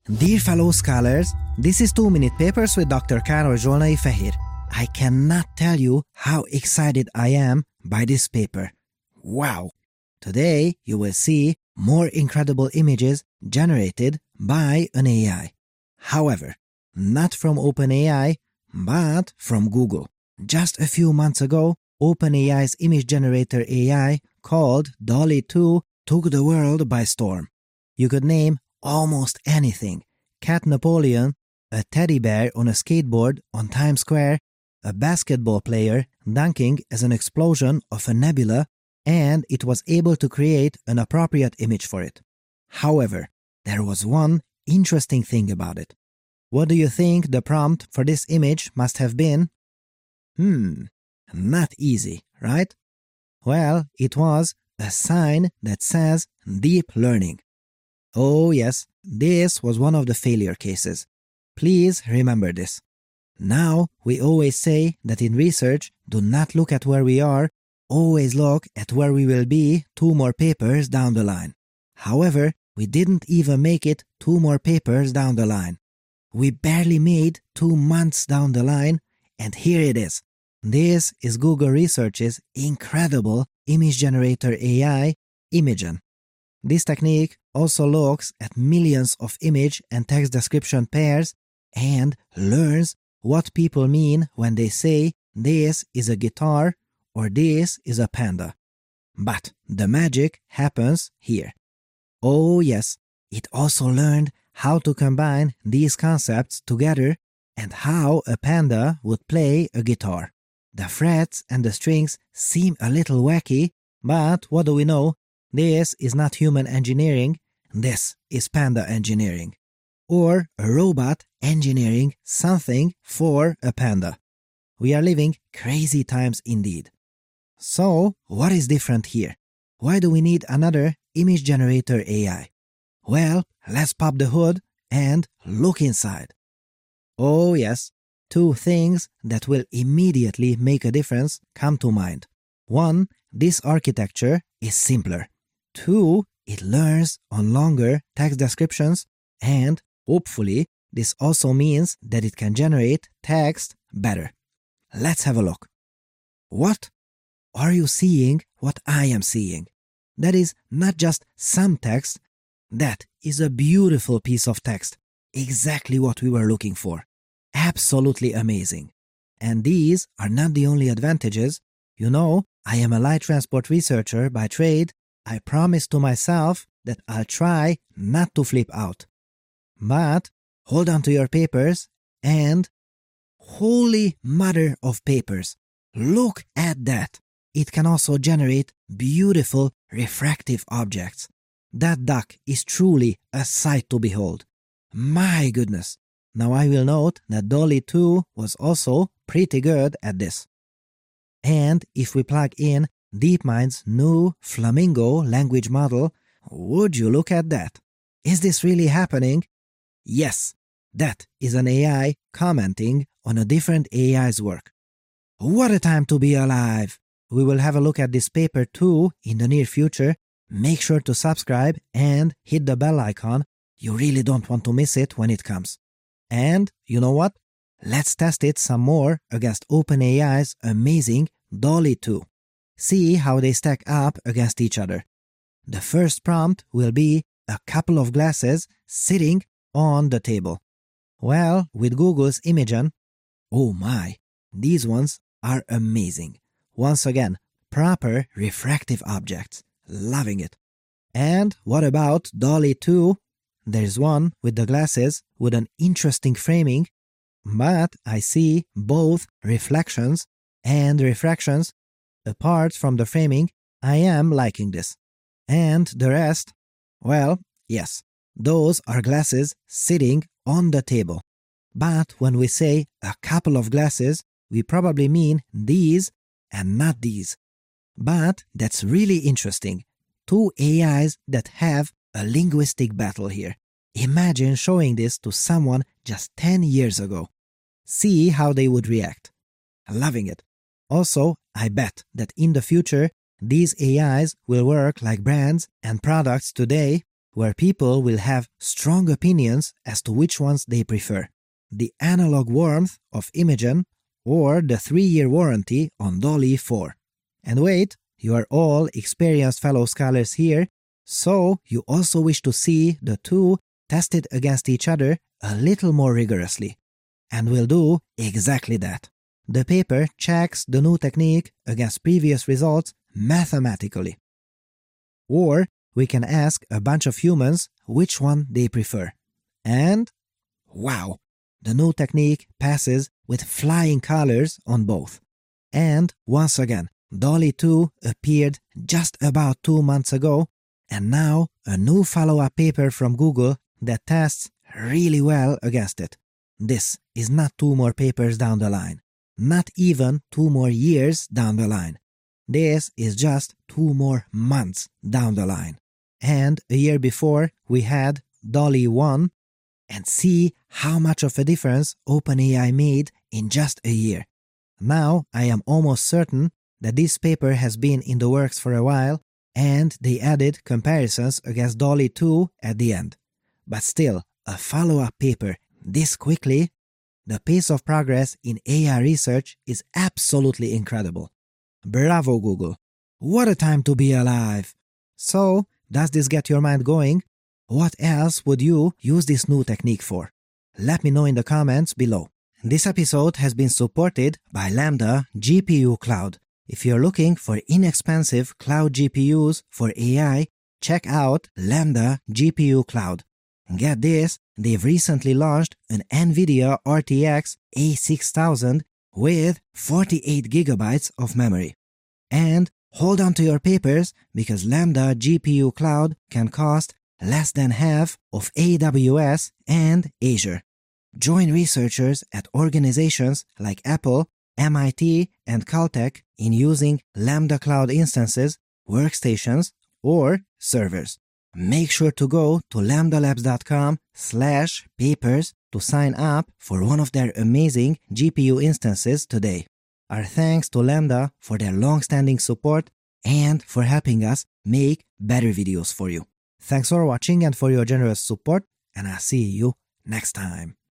Dear fellow scholars, this is 2-Minute Papers with Dr. Károly Zsolnai Fehér. I cannot tell you how excited I am by this paper. Wow! Today you will see more incredible images generated by an AI. However, not from OpenAI, but from Google. Just a few months ago, OpenAI's image generator AI called DALL-E 2 took the world by storm. You could name almost anything. Cat Napoleon, a teddy bear on a skateboard on Times Square, a basketball player dunking as an explosion of a nebula, and it was able to create an appropriate image for it. However, there was one interesting thing about it. What do you think the prompt for this image must have been? Not easy, right? Well, it was a sign that says deep learning. Oh yes, this was one of the failure cases. Please remember this. Now, we always say that in research, do not look at where we are, always look at where we will be 2 more papers down the line. However, we didn't even make it 2 more papers down the line. We barely made 2 months down the line, and here it is. This is Google Research's incredible image generator AI, Imagen. This technique also looks at millions of image and text description pairs and learns what people mean when they say this is a guitar or this is a panda. But the magic happens here. Oh yes, it also learned how to combine these concepts together and how a panda would play a guitar. The frets and the strings seem a little wacky, but what do we know? This is not human engineering, this is panda engineering. Or a robot engineering something for a panda. We are living crazy times indeed. So, what is different here? Why do we need another image generator AI? Well, let's pop the hood and look inside. Oh yes, 2 things that will immediately make a difference come to mind. 1, this architecture is simpler. 2, it learns on longer text descriptions, and hopefully this also means that it can generate text better. Let's have a look. What? Are you seeing what I am seeing? That is not just some text, that is a beautiful piece of text, exactly what we were looking for. Absolutely amazing. And these are not the only advantages. You know, I am a light transport researcher by trade. I promised to myself that I'll try not to flip out. But hold on to your papers and holy mother of papers, look at that! It can also generate beautiful refractive objects. That duck is truly a sight to behold. My goodness! Now I will note that DALL-E 2 was also pretty good at this. And if we plug in DeepMind's new Flamingo language model, would you look at that? Is this really happening? Yes, that is an AI commenting on a different AI's work. What a time to be alive! We will have a look at this paper too in the near future. Make sure to subscribe and hit the bell icon. You really don't want to miss it when it comes. And you know what? Let's test it some more against OpenAI's amazing DALL-E 2. See how they stack up against each other. The first prompt will be a couple of glasses sitting on the table. Well, with Google's Imagen, oh my, these ones are amazing. Once again, proper refractive objects. Loving it. And what about DALL-E 2? There's one with the glasses with an interesting framing, but I see both reflections and refractions. Apart from the framing, I am liking this. And the rest, well, yes, those are glasses sitting on the table. But when we say a couple of glasses, we probably mean these and not these. But that's really interesting. 2 AIs that have a linguistic battle here. Imagine showing this to someone just 10 years ago. See how they would react. Loving it. Also, I bet that in the future, these AIs will work like brands and products today where people will have strong opinions as to which ones they prefer: the analog warmth of Imagen or the 3-year warranty on DALL-E 4. And wait, you are all experienced fellow scholars here, so you also wish to see the two tested against each other a little more rigorously. And we'll do exactly that. The paper checks the new technique against previous results mathematically. Or we can ask a bunch of humans which one they prefer. And wow! The new technique passes with flying colors on both. And once again, DALL-E 2 appeared just about 2 months ago, and now a new follow-up paper from Google that tests really well against it. This is not 2 more papers down the line, not even 2 more years down the line. This is just 2 more months down the line. And a year before, we had DALL-E 1, and see how much of a difference OpenAI made in just a year. Now I am almost certain that this paper has been in the works for a while, and they added comparisons against DALL-E 2 at the end. But still, a follow-up paper this quickly? The pace of progress in AI research is absolutely incredible. Bravo, Google! What a time to be alive! So, does this get your mind going? What else would you use this new technique for? Let me know in the comments below. This episode has been supported by Lambda GPU Cloud. If you're looking for inexpensive cloud GPUs for AI, check out Lambda GPU Cloud. Get this, they've recently launched an NVIDIA RTX A6000 with 48 GB of memory. And hold on to your papers, because Lambda GPU Cloud can cost less than half of AWS and Azure. Join researchers at organizations like Apple, MIT, and Caltech in using Lambda Cloud instances, workstations, or servers. Make sure to go to lambdalabs.com/papers to sign up for one of their amazing GPU instances today. Our thanks to Lambda for their long-standing support and for helping us make better videos for you. Thanks for watching and for your generous support, and I'll see you next time.